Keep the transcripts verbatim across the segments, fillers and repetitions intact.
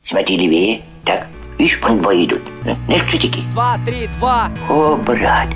Смотри левее. Так, видишь, вон двое идут. Знаешь, кто такие? Два, три, два. О, брат,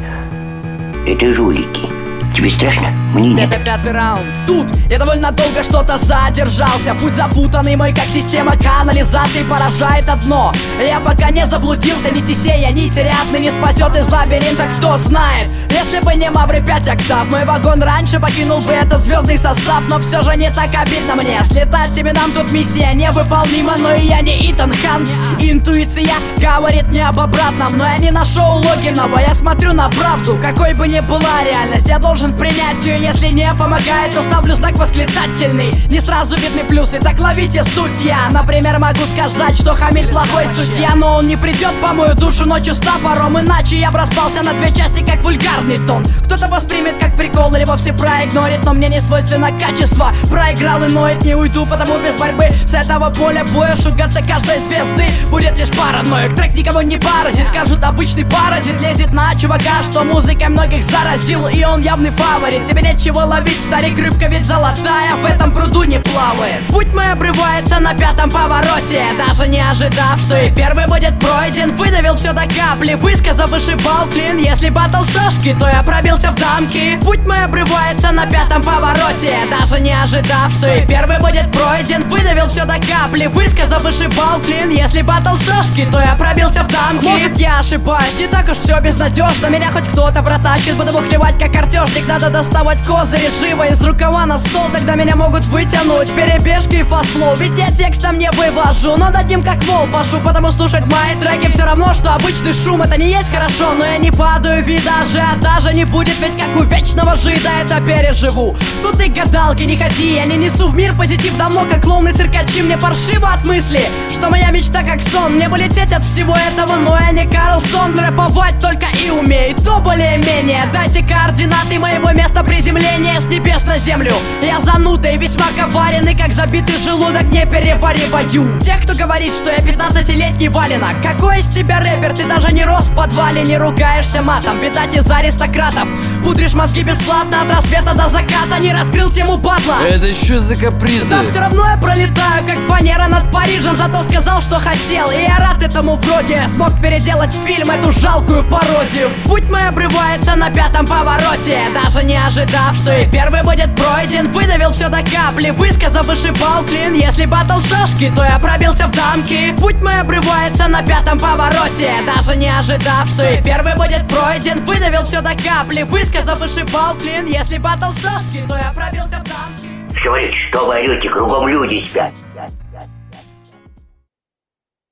это жулики. Тебе страшно? Мне нет. Пятый раунд. Тут я довольно долго что-то задержался. Путь запутанный мой, как система канализации, поражает одно: я пока не заблудился, нити сея, нити рядны не спасет из лабиринта, кто знает. Если бы не Мавры пять октав, мой вагон раньше покинул бы этот звездный состав. Но все же не так обидно мне, слетать именам тут миссия невыполнима. Но и я не Итан Хант. Интуиция говорит мне об обратном, но я не на шоу Логинова, я смотрю на правду. Какой бы ни была реальность, я должен принять ее. Если не помогает, то ставлю знак восклицательный. Не сразу видны плюсы, так ловите суть. Я, например, могу сказать, что Хамиль плохой судья, но он не придет по мою душу ночью с топором, иначе я бы распался на две части, как вульгарный тон. Кто-то воспримет как прикол или вовсе проигнорит, но мне не свойственно качество. Проиграл и ноет, не уйду, потому без борьбы с этого поля боя шугаться каждой звезды будет лишь параноик. Трек никого не паразит, скажут обычный паразит. Лезет на чувака, что музыкой многих заразил, и он явный фаворит. Тебе нечего ловить, старик, рыбка ведь золотая в этом пруду не плавает. Путь мой обрывается на пятом повороте, даже не ожидав, что и первый будет пройден. Выдавил все до капли, высказав вышибал клин. Если батл шашки, то я пробился в дамки. Путь мой обрывается на пятом повороте, даже не ожидав, что и первый будет пройден. Выдавил все до капли, высказав вышибал клин. Если батл шашки, то я пробился в дамки. Может, я ошибаюсь, не так уж все безнадежно. Меня хоть кто-то протащит, буду выхлевать как картежник. Надо доставать козыри живо из рукава на стол, тогда меня могут вытянуть перебежки и фастфлоу. Ведь я текстом не вывожу, но над ним как вол пашу. Потому слушать мои треки все равно, что обычный шум. Это не есть хорошо, но я не падаю, ведь даже даже не будет. Ведь как у вечного жида это переживу. Тут и гадалки не ходи, я не несу в мир позитив давно, как клоуны циркачи. Мне паршиво от мысли, что моя мечта как сон. Мне бы лететь от всего этого, но я не Карлсон. Рэповать только и умею, то более-менее. Дайте координаты моего места приземления с небес на землю. Я зануда и весьма коварен, как забитый желудок не перевариваю тех, кто говорит, что я пятнадцатилетний валенок. Какой из тебя рэпер? Ты даже не рос в подвале, не ругаешься матом. Видать, из аристократов пудришь мозги бесплатно от рассвета до заката. Не раскрыл тему батла. Это что за капризы? Да все равно я пролетаю, как фанера над Парижем. Зато сказал, что хотел, и я рад этому вроде. Смог переделать в фильм эту жалкую пародию. Путь мой обрывается на пятом повороте, даже не ожидав, что и первый будет пройден. Выдавил все до капли, высказав вышибал клин. Если батл шашки, то я пробился в дамки. Путь мой обрывается на пятом повороте, даже не ожидав, что и первый будет пройден. Выдавил все до капли, высказав вышибал клин. Если батл шашки, то я пробился в дамки. Говорит, что вы орете, кругом люди спят.